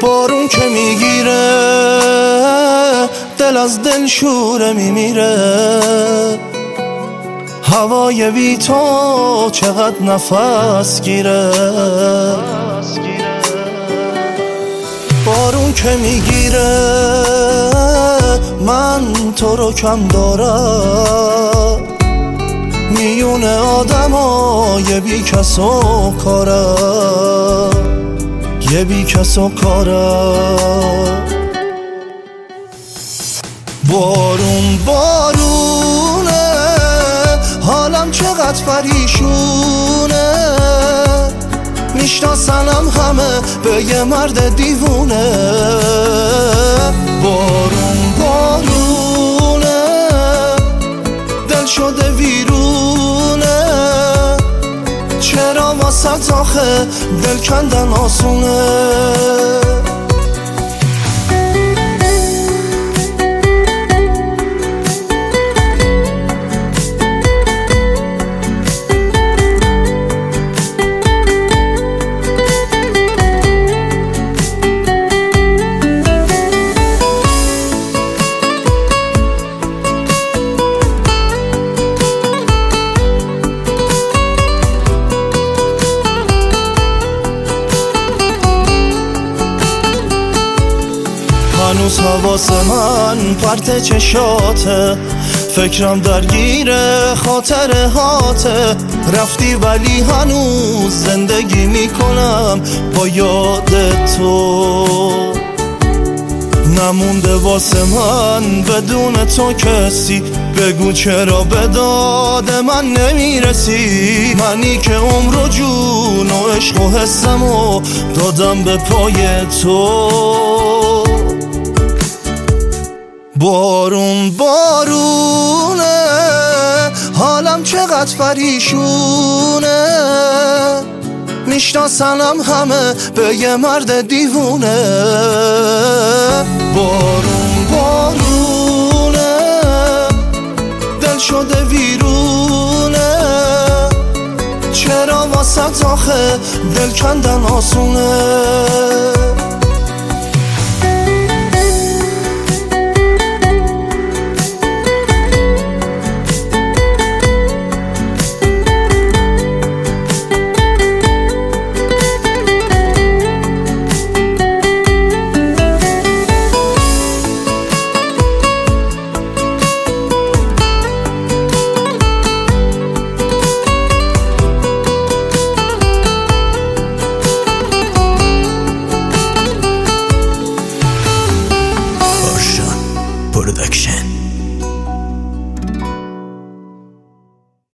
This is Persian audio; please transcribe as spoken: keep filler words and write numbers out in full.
بارون که میگیره دل از دل شوره میمیره، هوای بی تو چقدر نفس گیره. بارون که میگیره من تو رو کم دارم، میونه آدم های بی کس و کارم، یه بی کس و کارم. بارون بارونه حالم چقدر پریشونه، میشناسنم همه به یه مرد دیوونه. بارون بارونه دل شده ویرونه، چرا واسه آخه دل کندن آسونه. هنوز حواس من پرت چشاته، فکرم درگیر خاطر هاته. رفتی ولی هنوز زندگی میکنم با یاد تو، نمونده واسه من بدون تو کسی. بگو چرا به داد من نمیرسی، منی که عمر و جون و عشق و حسمو دادم به پای تو. بارون بارونه حالم چقدر پریشونه، میشناسنم همه به یه مرد دیوونه. بارون بارونه دل شده ویرونه، چرا واسه آخه دل کندن آسونه. Production.